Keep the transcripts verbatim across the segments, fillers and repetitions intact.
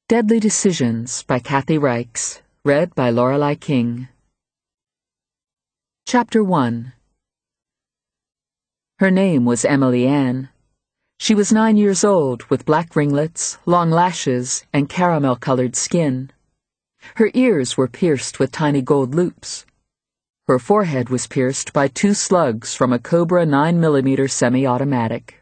Deadly Decisions by Kathy Reichs, read by Lorelei King. Chapter one. Her name was Emily Ann. She was nine years old, with black ringlets, long lashes, and caramel-colored skin. Her ears were pierced with tiny gold loops. Her forehead was pierced by two slugs from a Cobra nine millimeter semi-automatic.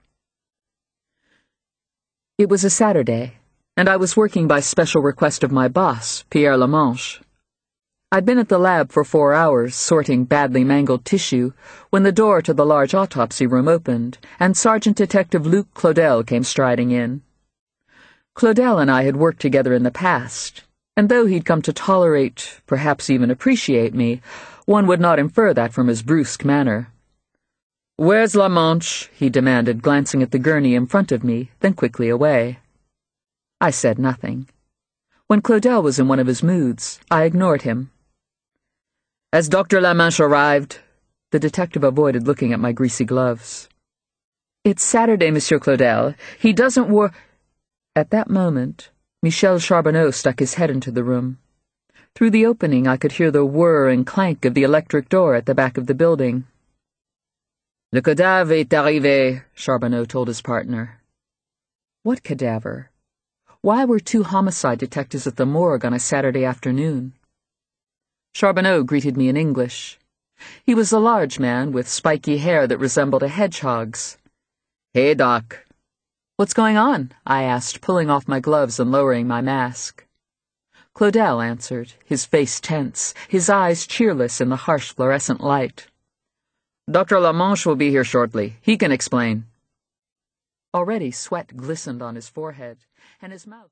It was a Saturday, and I was working by special request of my boss, Pierre Lamanche. I'd been at the lab for four hours, sorting badly mangled tissue, when the door to the large autopsy room opened, and Sergeant Detective Luc Claudel came striding in. Claudel and I had worked together in the past, and though he'd come to tolerate, perhaps even appreciate me, one would not infer that from his brusque manner. "Where's Lamanche?" he demanded, glancing at the gurney in front of me, then quickly away. I said nothing. When Claudel was in one of his moods, I ignored him. "Has Doctor Lamanche arrived?" The detective avoided looking at my greasy gloves. "It's Saturday, Monsieur Claudel. He doesn't wor—" At that moment, Michel Charbonneau stuck his head into the room. Through the opening I could hear the whir and clank of the electric door at the back of the building. "Le cadavre est arrivé," Charbonneau told his partner. What cadaver? Why were two homicide detectives at the morgue on a Saturday afternoon? Charbonneau greeted me in English. He was a large man with spiky hair that resembled a hedgehog's. "Hey, Doc." "What's going on?" I asked, pulling off my gloves and lowering my mask. Claudel answered, his face tense, his eyes cheerless in the harsh fluorescent light. "Doctor Lamanche will be here shortly. He can explain." Already sweat glistened on his forehead, and his mouth